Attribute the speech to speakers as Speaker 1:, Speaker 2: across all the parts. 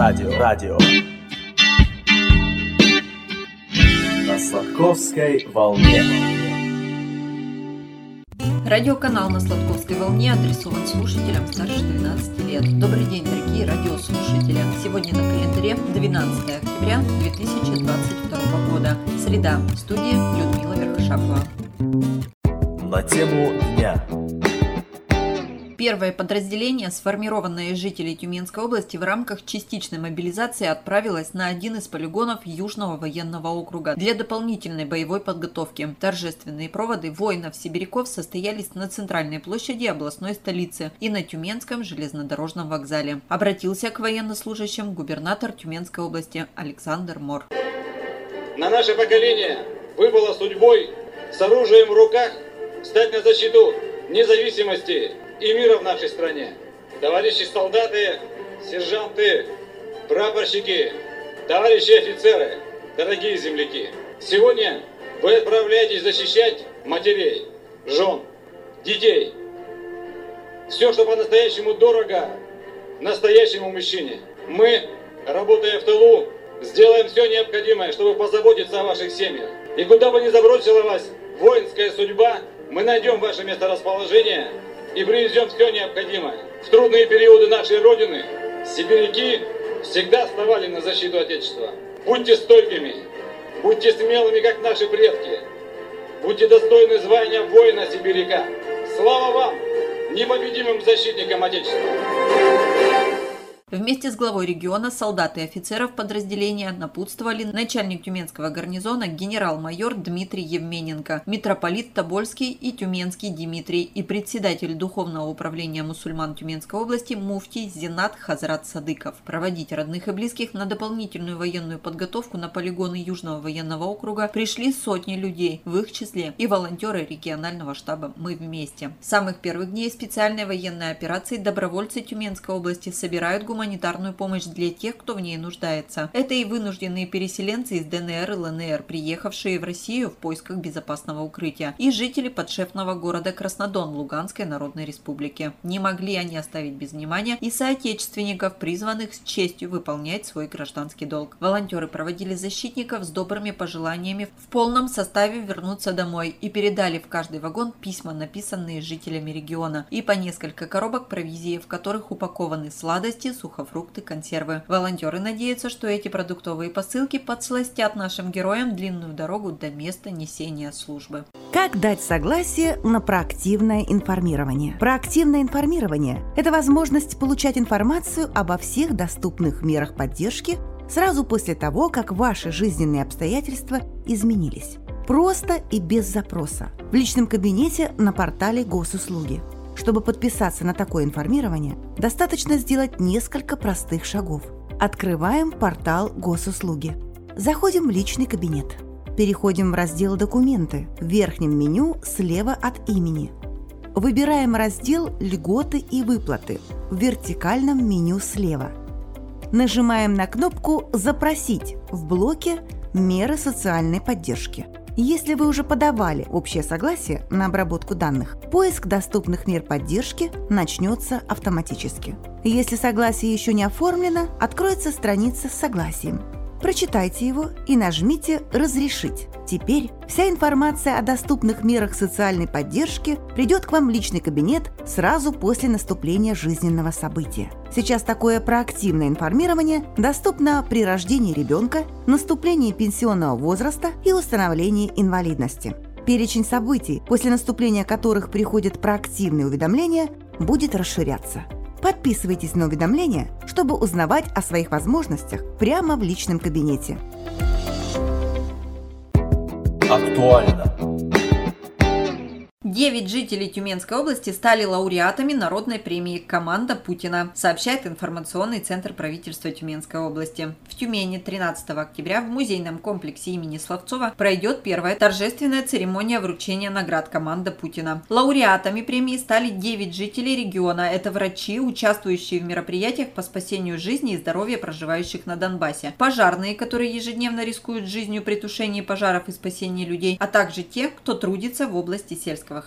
Speaker 1: Радио. На Сладковской волне.
Speaker 2: Радиоканал на Сладковской волне адресован слушателям старше 12 лет. Добрый день, дорогие радиослушатели. Сегодня на календаре 12 октября 2022 года. Среда. В студии Людмила Верхошапова.
Speaker 1: На тему дня.
Speaker 2: Первое подразделение, сформированное из жителей Тюменской области, в рамках частичной мобилизации отправилось на один из полигонов Южного военного округа для дополнительной боевой подготовки. Торжественные проводы воинов-сибиряков состоялись на центральной площади областной столицы и на Тюменском железнодорожном вокзале. Обратился к военнослужащим губернатор Тюменской области Александр Мор.
Speaker 3: На наше поколение выпало судьбой с оружием в руках стать на защиту независимости и мира в нашей стране. Товарищи солдаты, сержанты, прапорщики, товарищи офицеры, дорогие земляки, сегодня вы отправляетесь защищать матерей, жен, детей. Все, что по-настоящему дорого настоящему мужчине. Мы, работая в тылу, сделаем все необходимое, чтобы позаботиться о ваших семьях. И куда бы ни забросила вас воинская судьба, мы найдем ваше месторасположение и привезем все необходимое. В трудные периоды нашей Родины сибиряки всегда вставали на защиту Отечества. Будьте стойкими, будьте смелыми, как наши предки. Будьте достойны звания воина-сибиряка. Слава вам, непобедимым защитникам Отечества!
Speaker 2: Вместе с главой региона солдат и офицеров подразделения напутствовали начальник Тюменского гарнизона генерал-майор Дмитрий Евмененко, митрополит Тобольский и Тюменский Дмитрий и председатель Духовного управления мусульман Тюменской области муфтий Зинат Хазрат Садыков. Проводить родных и близких на дополнительную военную подготовку на полигоны Южного военного округа пришли сотни людей, в их числе и волонтеры регионального штаба «Мы вместе». С самых первых дней специальной военной операции добровольцы Тюменской области собирают гуманитарную помощь для тех, кто в ней нуждается. Это и вынужденные переселенцы из ДНР и ЛНР, приехавшие в Россию в поисках безопасного укрытия, и жители подшефного города Краснодон Луганской Народной Республики. Не могли они оставить без внимания и соотечественников, призванных с честью выполнять свой гражданский долг. Волонтеры проводили защитников с добрыми пожеланиями в полном составе вернуться домой и передали в каждый вагон письма, написанные жителями региона, и по несколько коробок провизии, в которых упакованы сладости, сухофрукты, консервы. Волонтеры надеются, что эти продуктовые посылки подсластят нашим героям длинную дорогу до места несения службы.
Speaker 4: Как дать согласие на проактивное информирование? Проактивное информирование – это возможность получать информацию обо всех доступных мерах поддержки сразу после того, как ваши жизненные обстоятельства изменились. Просто и без запроса. В личном кабинете на портале Госуслуги. Чтобы подписаться на такое информирование, достаточно сделать несколько простых шагов. Открываем портал Госуслуги. Заходим в личный кабинет. Переходим в раздел «Документы» в верхнем меню слева от имени. Выбираем раздел «Льготы и выплаты» в вертикальном меню слева. Нажимаем на кнопку «Запросить» в блоке «Меры социальной поддержки». Если вы уже подавали общее согласие на обработку данных, поиск доступных мер поддержки начнется автоматически. Если согласие еще не оформлено, откроется страница с согласием. Прочитайте его и нажмите «Разрешить». Теперь вся информация о доступных мерах социальной поддержки придет к вам в личный кабинет сразу после наступления жизненного события. Сейчас такое проактивное информирование доступно при рождении ребенка, наступлении пенсионного возраста и установлении инвалидности. Перечень событий, после наступления которых приходят проактивные уведомления, будет расширяться. Подписывайтесь на уведомления, чтобы узнавать о своих возможностях прямо в личном кабинете.
Speaker 1: Актуально.
Speaker 2: 9 жителей Тюменской области стали лауреатами народной премии «Команда Путина», сообщает информационный центр правительства Тюменской области. В Тюмени 13 октября в музейном комплексе имени Славцова пройдет первая торжественная церемония вручения наград «Команда Путина». Лауреатами премии стали 9 жителей региона. Это врачи, участвующие в мероприятиях по спасению жизни и здоровья проживающих на Донбассе, пожарные, которые ежедневно рискуют жизнью при тушении пожаров и спасении людей, а также те, кто трудится в области сельского хозяйства.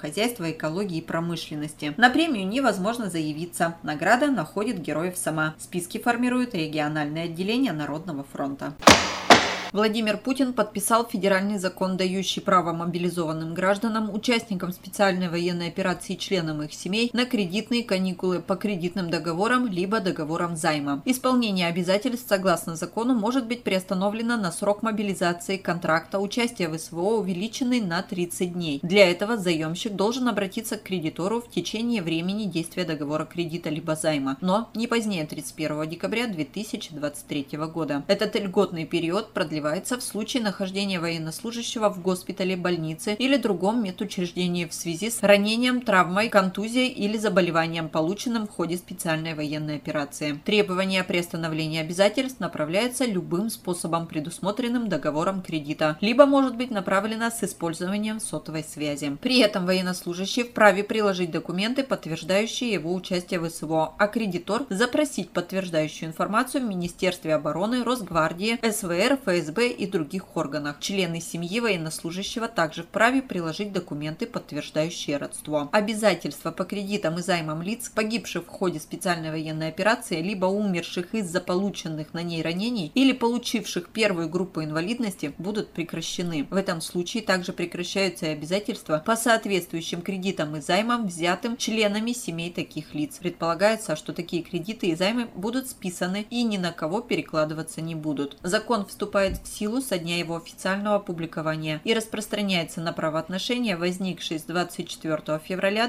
Speaker 2: хозяйства, экологии и промышленности. На премию невозможно заявиться. Награда находит героев сама. Списки формируют региональные отделения Народного фронта. Владимир Путин подписал федеральный закон, дающий право мобилизованным гражданам, участникам специальной военной операции и членам их семей на кредитные каникулы по кредитным договорам либо договорам займа. Исполнение обязательств согласно закону может быть приостановлено на срок мобилизации контракта, участия в СВО увеличенный на 30 дней. Для этого заемщик должен обратиться к кредитору в течение времени действия договора кредита либо займа, но не позднее 31 декабря 2023 года. Этот льготный период продлевается в случае нахождения военнослужащего в госпитале, больнице или другом медучреждении в связи с ранением, травмой, контузией или заболеванием, полученным в ходе специальной военной операции. Требование о приостановлении обязательств направляется любым способом, предусмотренным договором кредита, либо может быть направлено с использованием сотовой связи. При этом военнослужащий вправе приложить документы, подтверждающие его участие в СВО, а кредитор запросить подтверждающую информацию в Министерстве обороны, Росгвардии, СВР, ФСБ и других органах. Члены семьи военнослужащего также вправе приложить документы, подтверждающие родство. Обязательства по кредитам и займам лиц, погибших в ходе специальной военной операции, либо умерших из-за полученных на ней ранений или получивших первую группу инвалидности, будут прекращены. В этом случае также прекращаются и обязательства по соответствующим кредитам и займам, взятым членами семей таких лиц. Предполагается, что такие кредиты и займы будут списаны и ни на кого перекладываться не будут. Закон вступает в силу со дня его официального опубликования и распространяется на правоотношения, возникшие с 24 февраля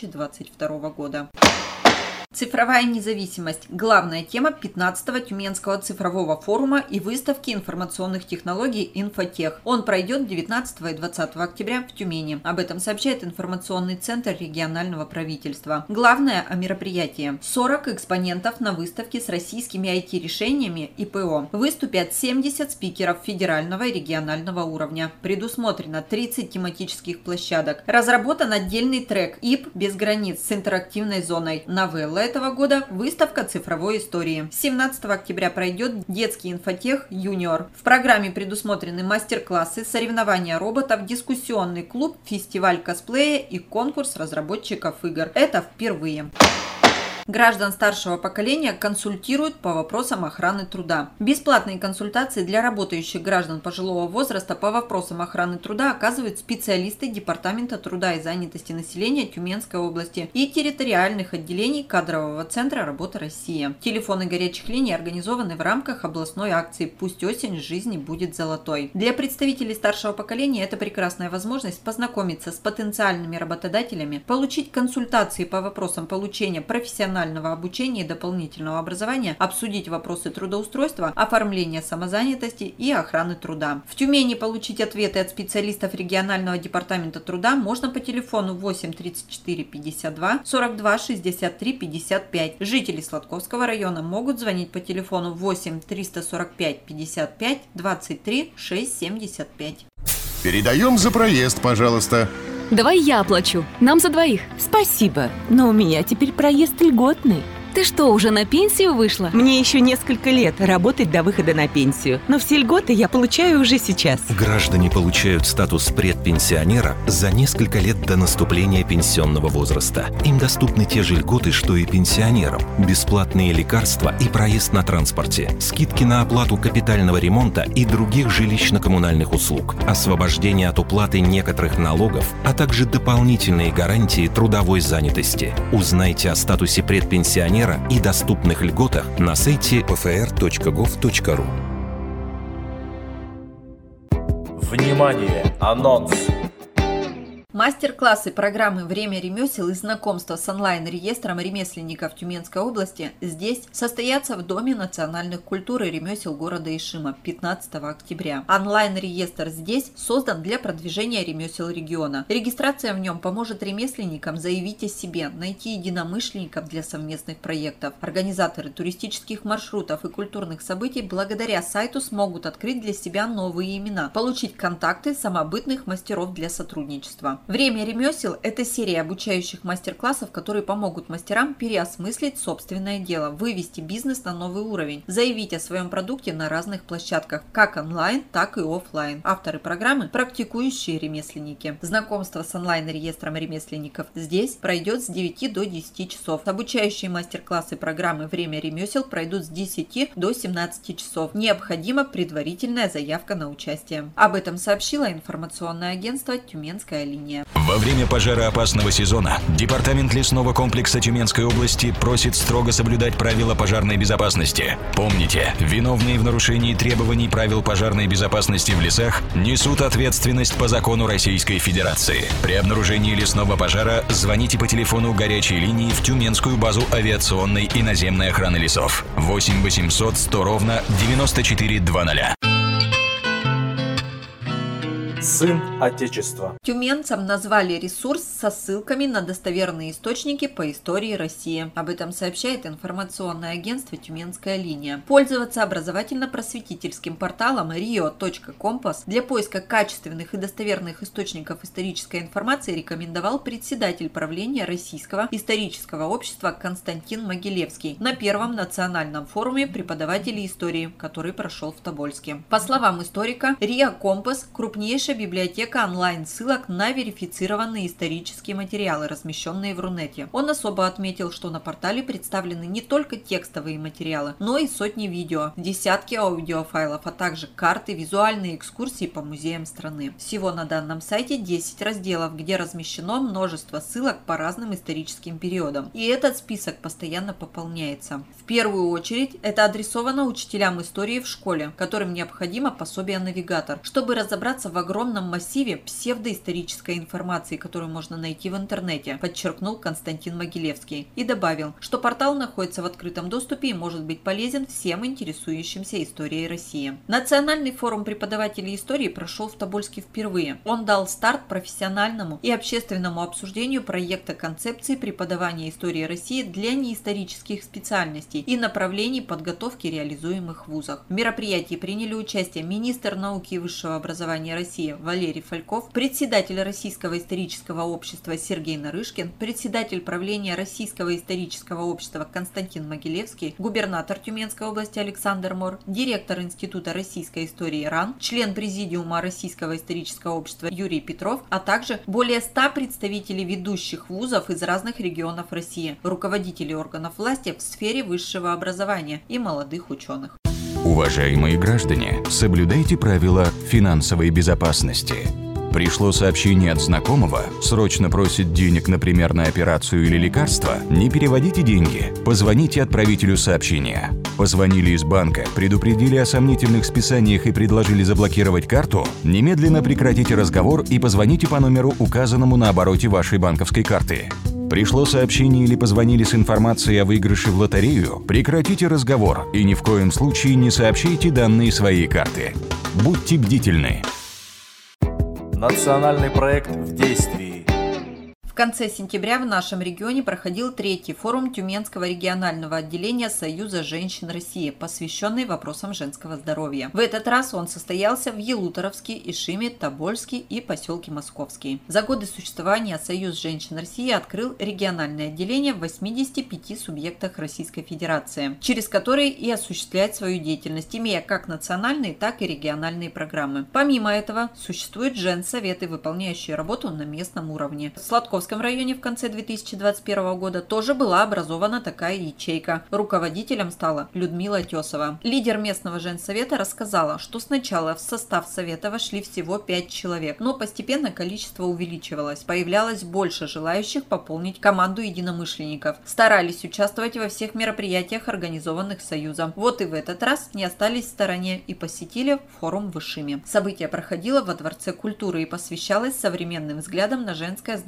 Speaker 2: 2022 года. Цифровая независимость – главная тема 15-го Тюменского цифрового форума и выставки информационных технологий «Инфотех». Он пройдет 19 и 20 октября в Тюмени. Об этом сообщает информационный центр регионального правительства. Главное о мероприятии – 40 экспонентов на выставке с российскими IT-решениями и ПО. Выступят 70 спикеров федерального и регионального уровня. Предусмотрено 30 тематических площадок. Разработан отдельный трек «ИП без границ» с интерактивной зоной. Новелла этого года – выставка цифровой истории. 17 октября пройдет детский инфотех «Юниор». В программе предусмотрены мастер-классы, соревнования роботов, дискуссионный клуб, фестиваль косплея и конкурс разработчиков игр. Это впервые. Граждан старшего поколения консультируют по вопросам охраны труда. Бесплатные консультации для работающих граждан пожилого возраста по вопросам охраны труда оказывают специалисты Департамента труда и занятости населения Тюменской области и территориальных отделений Кадрового центра «Работа России». Телефоны горячих линий организованы в рамках областной акции «Пусть осень жизни будет золотой». Для представителей старшего поколения это прекрасная возможность познакомиться с потенциальными работодателями, получить консультации по вопросам получения профессионального обучения и дополнительного образования, обсудить вопросы трудоустройства, оформления самозанятости и охраны труда. В Тюмени получить ответы от специалистов регионального департамента труда можно по телефону 8 34 52 42 63 55. Жители Сладковского района могут звонить по телефону 8 345 55 23 675.
Speaker 5: Передаем за проезд, пожалуйста.
Speaker 6: Давай я оплачу. Нам за двоих.
Speaker 7: Спасибо, но у меня теперь проезд льготный.
Speaker 6: Ты что, уже на пенсию вышла?
Speaker 7: Мне еще несколько лет работать до выхода на пенсию, но все льготы я получаю уже сейчас.
Speaker 8: Граждане получают статус предпенсионера за несколько лет до наступления пенсионного возраста. Им доступны те же льготы, что и пенсионерам. Бесплатные лекарства и проезд на транспорте, скидки на оплату капитального ремонта и других жилищно-коммунальных услуг, освобождение от уплаты некоторых налогов, а также дополнительные гарантии трудовой занятости. Узнайте о статусе предпенсионера и доступных льготах на сайте pfr.gov.ru.
Speaker 1: Внимание! Анонс!
Speaker 2: Мастер-классы программы «Время ремесел» и знакомство с онлайн-реестром ремесленников Тюменской области здесь состоятся в Доме национальных культур и ремесел города Ишима 15 октября. Онлайн-реестр здесь создан для продвижения ремесел региона. Регистрация в нем поможет ремесленникам заявить о себе, найти единомышленников для совместных проектов. Организаторы туристических маршрутов и культурных событий благодаря сайту смогут открыть для себя новые имена, получить контакты самобытных мастеров для сотрудничества. Время ремесел – это серия обучающих мастер-классов, которые помогут мастерам переосмыслить собственное дело, вывести бизнес на новый уровень, заявить о своем продукте на разных площадках, как онлайн, так и офлайн. Авторы программы – практикующие ремесленники. Знакомство с онлайн-реестром ремесленников здесь пройдет с 9 до 10 часов. Обучающие мастер-классы программы «Время ремесел» пройдут с 10 до 17 часов. Необходима предварительная заявка на участие. Об этом сообщило информационное агентство «Тюменская линия».
Speaker 9: Во время пожароопасного сезона Департамент лесного комплекса Тюменской области просит строго соблюдать правила пожарной безопасности. Помните, виновные в нарушении требований правил пожарной безопасности в лесах несут ответственность по закону Российской Федерации. При обнаружении лесного пожара звоните по телефону горячей линии в Тюменскую базу авиационной и наземной охраны лесов 8 800 100 ровно 9400.
Speaker 1: Сын Отечества.
Speaker 2: Тюменцам назвали ресурс со ссылками на достоверные источники по истории России. Об этом сообщает информационное агентство «Тюменская линия». Пользоваться образовательно-просветительским порталом rio.compass для поиска качественных и достоверных источников исторической информации рекомендовал председатель правления Российского исторического общества Константин Могилевский на первом национальном форуме преподавателей истории, который прошел в Тобольске. По словам историка, Rio Compass – крупнейшая библиотека онлайн-ссылок на верифицированные исторические материалы, размещенные в Рунете. Он особо отметил, что на портале представлены не только текстовые материалы, но и сотни видео, десятки аудиофайлов, а также карты, визуальные экскурсии по музеям страны. Всего на данном сайте 10 разделов, где размещено множество ссылок по разным историческим периодам. И этот список постоянно пополняется. В первую очередь это адресовано учителям истории в школе, которым необходимо пособие-навигатор, чтобы разобраться в огромном массиве псевдоисторической информации, которую можно найти в интернете, подчеркнул Константин Могилевский и добавил, что портал находится в открытом доступе и может быть полезен всем интересующимся историей России. Национальный форум преподавателей истории прошел в Тобольске впервые. Он дал старт профессиональному и общественному обсуждению проекта концепции преподавания истории России для неисторических специальностей и направлений подготовки, реализуемых в вузах. В мероприятии приняли участие министр науки и высшего образования России Валерий Фальков, председатель Российского исторического общества Сергей Нарышкин, председатель правления Российского исторического общества Константин Могилевский, губернатор Тюменской области Александр Мор, директор Института российской истории РАН, член президиума Российского исторического общества Юрий Петров, а также более 100 представителей ведущих вузов из разных регионов России, руководителей органов власти в сфере высшего образования и молодых ученых.
Speaker 9: Уважаемые граждане, соблюдайте правила финансовой безопасности. Пришло сообщение от знакомого, срочно просит денег, например, на операцию или лекарство, не переводите деньги, позвоните отправителю сообщения. Позвонили из банка, предупредили о сомнительных списаниях и предложили заблокировать карту, немедленно прекратите разговор и позвоните по номеру, указанному на обороте вашей банковской карты. Пришло сообщение или позвонили с информацией о выигрыше в лотерею, прекратите разговор и ни в коем случае не сообщайте данные своей карты. Будьте бдительны.
Speaker 1: Национальный проект в действии.
Speaker 2: В конце сентября в нашем регионе проходил третий форум Тюменского регионального отделения Союза женщин России, посвященный вопросам женского здоровья. В этот раз он состоялся в Елуторовске, Ишиме, Тобольске и поселке Московский. За годы существования Союз женщин России открыл региональное отделение в 85 субъектах Российской Федерации, через которые и осуществляет свою деятельность, имея как национальные, так и региональные программы. Помимо этого, существуют женсоветы, выполняющие работу на местном уровне. В Сладковском районе в конце 2021 года тоже была образована такая ячейка. Руководителем стала Людмила Тесова. Лидер местного женсовета рассказала, что сначала в состав совета вошли всего 5 человек, но постепенно количество увеличивалось. Появлялось больше желающих пополнить команду единомышленников. Старались участвовать во всех мероприятиях, организованных Союзом. Вот и в этот раз не остались в стороне и посетили форум в Ишиме. Событие проходило во Дворце культуры и посвящалось современным взглядам на женское здоровье края.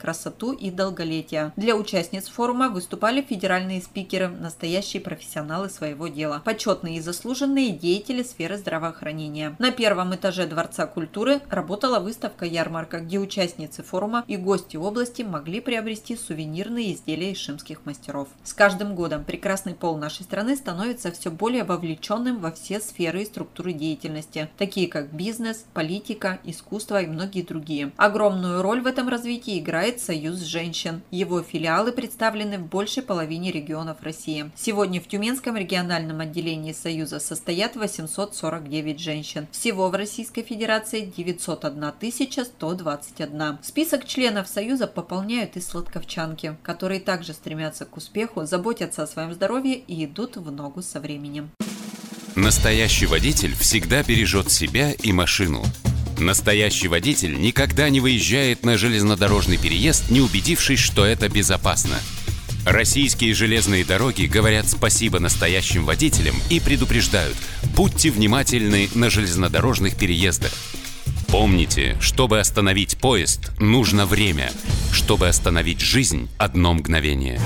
Speaker 2: красоту и долголетие. Для участниц форума выступали федеральные спикеры, настоящие профессионалы своего дела, почетные и заслуженные деятели сферы здравоохранения. На первом этаже Дворца культуры работала выставка-ярмарка, где участницы форума и гости области могли приобрести сувенирные изделия ишимских мастеров. С каждым годом прекрасный пол нашей страны становится все более вовлеченным во все сферы и структуры деятельности, такие как бизнес, политика, искусство и многие другие. Огромную роль в этом развитии играет Союз женщин. Его филиалы представлены в большей половине регионов России. Сегодня в Тюменском региональном отделении Союза состоят 849 женщин. Всего в Российской Федерации 901 121. Список членов Союза пополняют и сладковчанки, которые также стремятся к успеху, заботятся о своем здоровье и идут в ногу со временем.
Speaker 10: Настоящий водитель всегда бережет себя и машину. Настоящий водитель никогда не выезжает на железнодорожный переезд, не убедившись, что это безопасно. Российские железные дороги говорят спасибо настоящим водителям и предупреждают: будьте внимательны на железнодорожных переездах. Помните, чтобы остановить поезд, нужно время. Чтобы остановить жизнь, одно мгновение.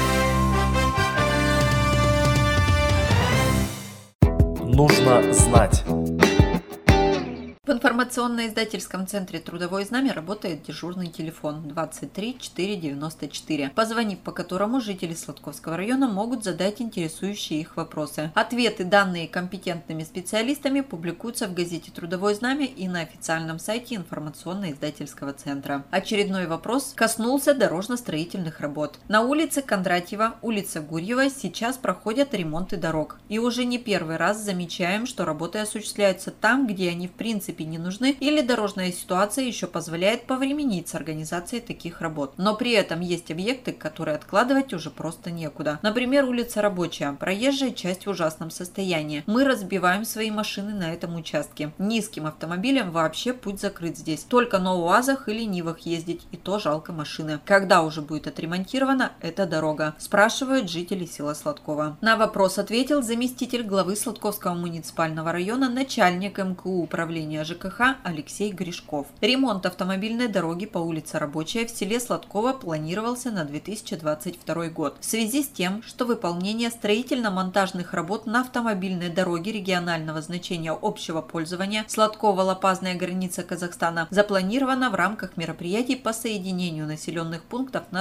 Speaker 1: Нужно знать.
Speaker 2: В информационно-издательском центре «Трудовое знамя» работает дежурный телефон 23 494, позвонив по которому жители Сладковского района могут задать интересующие их вопросы. Ответы, данные компетентными специалистами, публикуются в газете «Трудовое знамя» и на официальном сайте информационно-издательского центра. Очередной вопрос коснулся дорожно-строительных работ. На улице Кондратьева, улица Гурьева сейчас проходят ремонты дорог. И уже не первый раз замечаем, что работы осуществляются там, где они в принципе не нужны, или дорожная ситуация еще позволяет повременить с организацией таких работ. Но при этом есть объекты, которые откладывать уже просто некуда. Например, улица Рабочая. Проезжая часть в ужасном состоянии. Мы разбиваем свои машины на этом участке. Низким автомобилям вообще путь закрыт здесь. Только на УАЗах или Нивах ездить, и то жалко машины. Когда уже будет отремонтирована эта дорога? Спрашивают жители села Сладкова. На вопрос ответил заместитель главы Сладковского муниципального района, начальник МКУ управления ЖКХ Алексей Гришков. Ремонт автомобильной дороги по улице Рабочая в селе Сладково планировался на 2022 год. В связи с тем, что выполнение строительно-монтажных работ на автомобильной дороге регионального значения общего пользования Сладково-Лопазная граница Казахстана запланировано в рамках мероприятий по соединению населенных пунктов на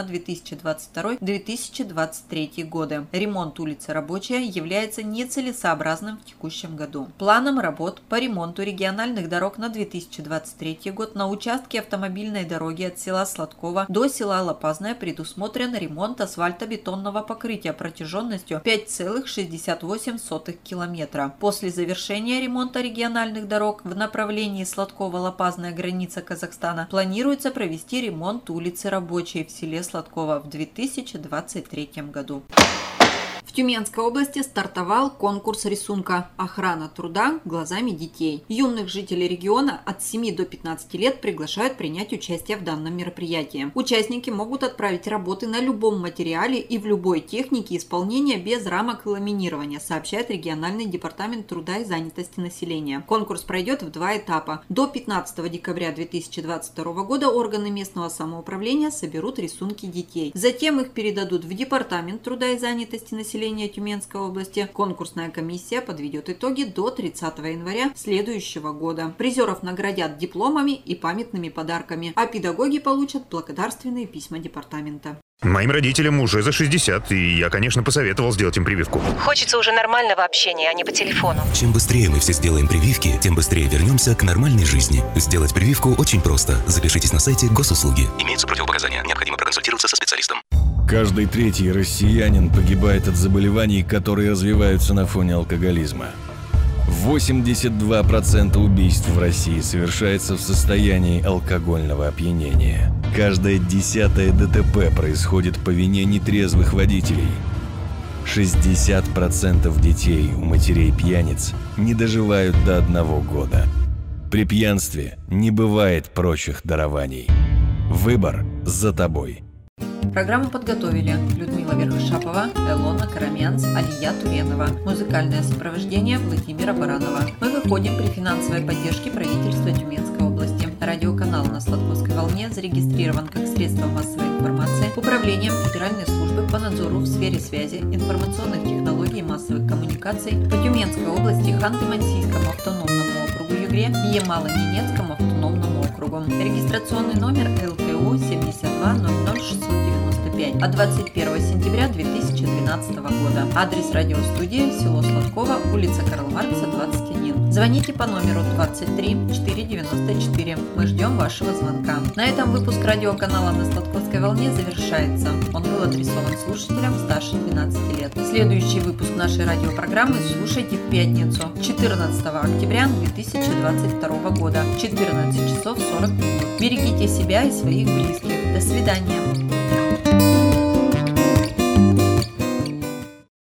Speaker 2: 2022-2023 годы. Ремонт улицы Рабочая является нецелесообразным в текущем году. Планом работ по ремонту региональных дорог на 2023 год на участке автомобильной дороги от села Сладково до села Лопазная предусмотрен ремонт асфальтобетонного покрытия протяженностью 5,68 километра. После завершения ремонта региональных дорог в направлении Сладково-Лопазная граница Казахстана планируется провести ремонт улицы Рабочей в селе Сладково в 2023 году. В Тюменской области стартовал конкурс рисунка «Охрана труда глазами детей». Юных жителей региона от 7 до 15 лет приглашают принять участие в данном мероприятии. Участники могут отправить работы на любом материале и в любой технике исполнения без рамок и ламинирования, сообщает региональный департамент труда и занятости населения. Конкурс пройдет в 2 этапа. До 15 декабря 2022 года органы местного самоуправления соберут рисунки детей. Затем их передадут в департамент труда и занятости населения Тюменской области. Конкурсная комиссия подведет итоги до 30 января следующего года. Призеров наградят дипломами и памятными подарками, а педагоги получат благодарственные письма департамента.
Speaker 11: Моим родителям уже за 60, и я, конечно, посоветовал сделать им прививку.
Speaker 12: Хочется уже нормального общения, а не по телефону.
Speaker 13: Чем быстрее мы все сделаем прививки, тем быстрее вернемся к нормальной жизни. Сделать прививку очень просто. Запишитесь на сайте госуслуги.
Speaker 9: Имеются противопоказания. Необходимо проконсультироваться со специалистом.
Speaker 14: Каждый третий россиянин погибает от заболеваний, которые развиваются на фоне алкоголизма. 82% убийств в России совершается в состоянии алкогольного опьянения. Каждое 10-е ДТП происходит по вине нетрезвых водителей. 60% детей у матерей-пьяниц не доживают до 1 года. При пьянстве не бывает прочих дарований. Выбор за тобой.
Speaker 2: Программу подготовили Людмила Верхошапова, Элона Карамянц, Алия Туренова. Музыкальное сопровождение Владимира Баранова. Мы выходим при финансовой поддержке правительства Тюменской области. Радио радиоканал на Сладковской волне зарегистрирован как средство массовой информации Управлением Федеральной службы по надзору в сфере связи, информационных технологий и массовых коммуникаций по Тюменской области, Ханты-Мансийскому автономному округу Югре и Ямало-Ненецкому автономному округу. Регистрационный номер ЛТУ 7200695 от 21 сентября 2012 года. Адрес радиостудии село Сладково, улица Карла Маркса, 21. Звоните по номеру 23 494. Мы ждем вашего звонка. На этом выпуск радиоканала на Сладковской волне завершается. Он был адресован слушателям старше 12 лет. Следующий выпуск нашей радиопрограммы слушайте в пятницу, 14 октября 2022 года, 14 часов 40 минут. Берегите себя и своих близких. До свидания.